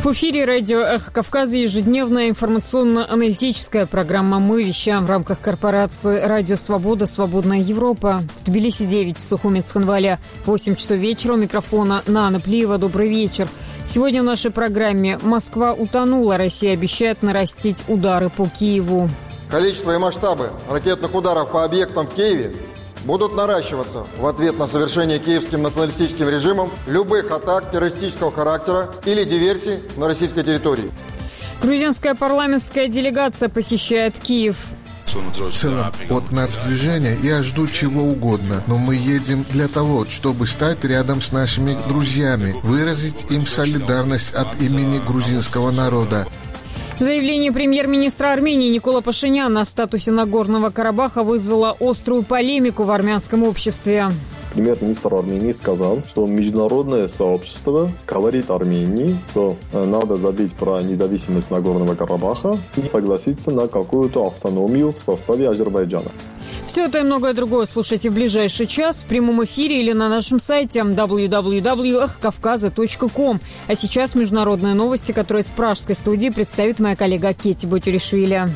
В эфире радио «Эхо Кавказа» ежедневная информационно-аналитическая программа «Мы вещаем» в рамках корпорации «Радио Свобода. Свободная Европа». В Тбилиси 9, Сухуми, Цхинвале 8 часов вечера. У микрофона Нана Плиева. Добрый вечер. Сегодня в нашей программе «Москва утонула. Россия обещает нарастить удары по Киеву». Количество и масштабы ракетных ударов по объектам в Киеве будут наращиваться в ответ на совершение киевским националистическим режимом любых атак террористического характера или диверсий на российской территории. Грузинская парламентская делегация посещает Киев. В целом, от нацдвижения я жду чего угодно, но мы едем для того, чтобы стать рядом с нашими друзьями, выразить им солидарность от имени грузинского народа. Заявление премьер-министра Армении Никола Пашиняна о статусе Нагорного Карабаха вызвало острую полемику в армянском обществе. Премьер-министр Армении сказал, что международное сообщество говорит Армении, что надо забить про независимость Нагорного Карабаха и согласиться на какую-то автономию в составе Азербайджана. Все это и многое другое слушайте в ближайший час в прямом эфире или на нашем сайте www.эхокавказа.ком. А сейчас международные новости, которые с пражской студии представит моя коллега Кетти Ботюришвили.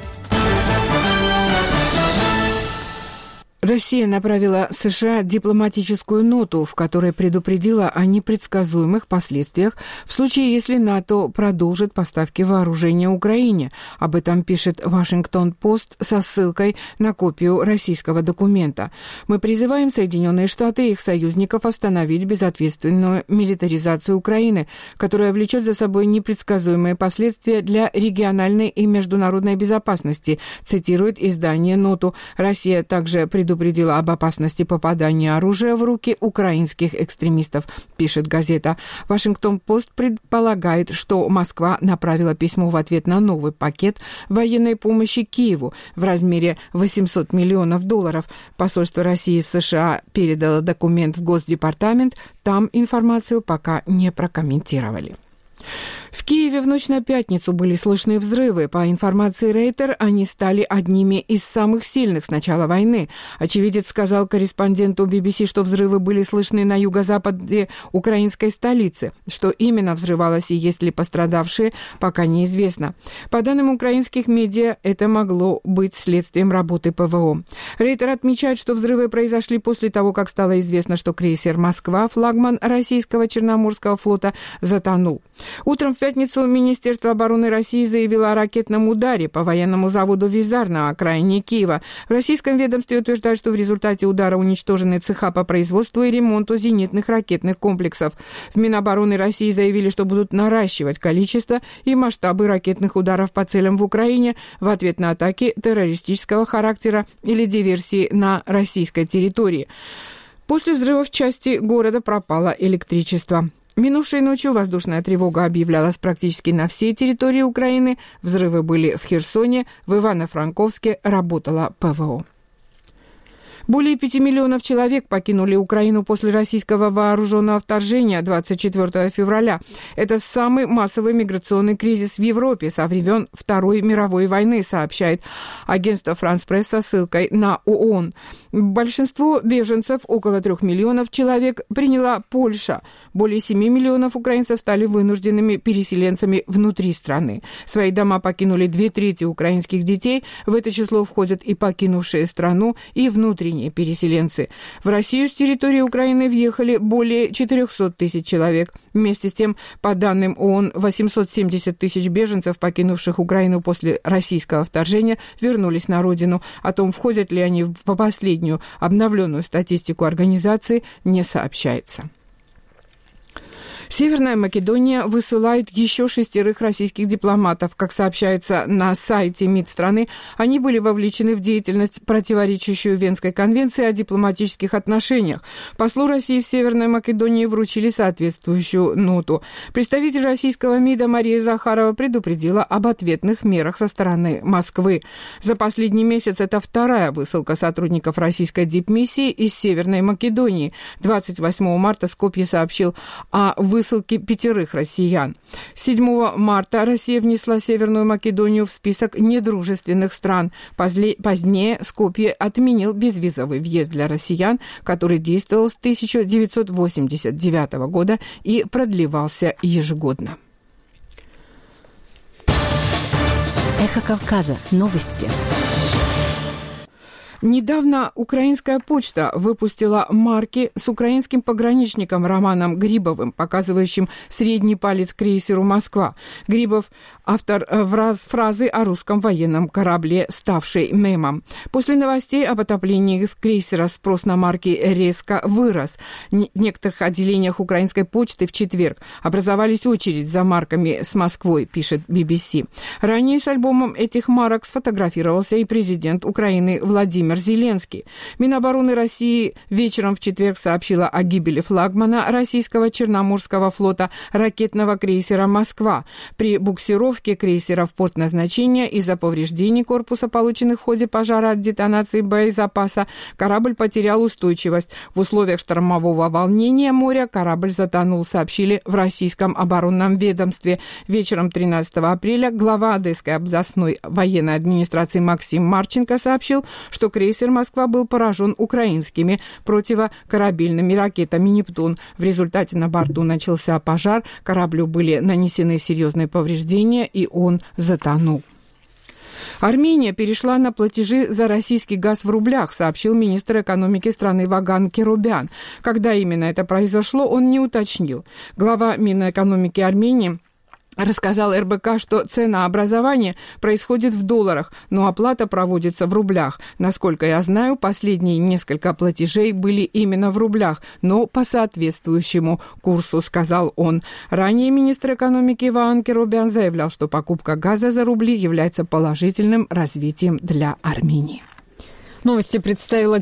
Россия направила США дипломатическую ноту, в которой предупредила о непредсказуемых последствиях в случае, если НАТО продолжит поставки вооружения Украине. Об этом пишет Вашингтон-Пост со ссылкой на копию российского документа. Мы призываем Соединенные Штаты и их союзников остановить безответственную милитаризацию Украины, которая влечет за собой непредсказуемые последствия для региональной и международной безопасности, цитирует издание «Ноту». Россия также предупредила об опасности попадания оружия в руки украинских экстремистов, пишет газета. Вашингтон-Пост предполагает, что Москва направила письмо в ответ на новый пакет военной помощи Киеву в размере $800 миллионов. Посольство России в США передало документ в Госдепартамент, там информацию пока не прокомментировали. В Киеве в ночь на пятницу были слышны взрывы. По информации Рейтер, они стали одними из самых сильных с начала войны. Очевидец сказал корреспонденту BBC, что взрывы были слышны на юго-западе украинской столицы. Что именно взрывалось и есть ли пострадавшие, пока неизвестно. По данным украинских медиа, это могло быть следствием работы ПВО. Рейтер отмечает, что взрывы произошли после того, как стало известно, что крейсер «Москва», флагман российского Черноморского флота, затонул. Утром в пятницу Министерство обороны России заявило о ракетном ударе по военному заводу «Визар» на окраине Киева. В российском ведомстве утверждают, что в результате удара уничтожены цеха по производству и ремонту зенитных ракетных комплексов. В Минобороны России заявили, что будут наращивать количество и масштабы ракетных ударов по целям в Украине в ответ на атаки террористического характера или диверсии на российской территории. После взрыва в части города пропало электричество. Минувшей ночью воздушная тревога объявлялась практически на всей территории Украины. Взрывы были в Херсоне, в Ивано-Франковске работала ПВО. Более 5 миллионов человек покинули Украину после российского вооруженного вторжения 24 февраля. Это самый массовый миграционный кризис в Европе со времен Второй мировой войны, сообщает агентство «Франс Пресс» со ссылкой на ООН. Большинство беженцев, около 3 миллионов человек, приняла Польша. Более 7 миллионов украинцев стали вынужденными переселенцами внутри страны. Свои дома покинули 2/3 украинских детей. В это число входят и покинувшие страну, и внутренние переселенцы. В Россию с территории Украины въехали более 400 тысяч человек. Вместе с тем, по данным ООН, 870 тысяч беженцев, покинувших Украину после российского вторжения, вернулись на родину. О том, входят ли они в последнюю обновленную статистику организации, не сообщается. Северная Македония высылает еще 6 российских дипломатов. Как сообщается на сайте МИД страны, они были вовлечены в деятельность, противоречащую Венской конвенции о дипломатических отношениях. Послу России в Северной Македонии вручили соответствующую ноту. Представитель российского МИДа Мария Захарова предупредила об ответных мерах со стороны Москвы. За последний месяц это вторая высылка сотрудников российской дипмиссии из Северной Македонии. 28 марта Скопье сообщил о высылке 5 россиян. 7 марта Россия внесла Северную Македонию в список недружественных стран. Позднее Скопье отменил безвизовый въезд для россиян, который действовал с 1989 года и продлевался ежегодно. Эхо Кавказа. Новости. Недавно украинская почта выпустила марки с украинским пограничником Романом Грибовым, показывающим средний палец крейсеру «Москва». Грибов – автор фразы о русском военном корабле, ставшей мемом. После новостей об отоплении крейсера спрос на марки резко вырос. В некоторых отделениях украинской почты в четверг образовались очередь за марками с Москвой, пишет BBC. Ранее с альбомом этих марок сфотографировался и президент Украины Владимир Зеленский. Минобороны России вечером в четверг сообщила о гибели флагмана российского Черноморского флота ракетного крейсера «Москва». При буксировке крейсера в порт назначения из-за повреждений корпуса, полученных в ходе пожара от детонации боезапаса, корабль потерял устойчивость. В условиях штормового волнения моря корабль затонул, сообщили в российском оборонном ведомстве. Вечером 13 апреля глава Одесской областной военной администрации Максим Марченко сообщил, что крейсер «Москва» был поражен украинскими противокорабельными ракетами «Нептун». В результате на борту начался пожар, кораблю были нанесены серьезные повреждения, и он затонул. Армения перешла на платежи за российский газ в рублях, сообщил министр экономики страны Ваган Керубян. Когда именно это произошло, он не уточнил. Глава Минэкономики Армении рассказал РБК, что ценообразование происходит в долларах, но оплата проводится в рублях. Насколько я знаю, последние несколько платежей были именно в рублях, но по соответствующему курсу, сказал он. Ранее министр экономики Ваган Керубян заявлял, что покупка газа за рубли является положительным развитием для Армении. Новости представила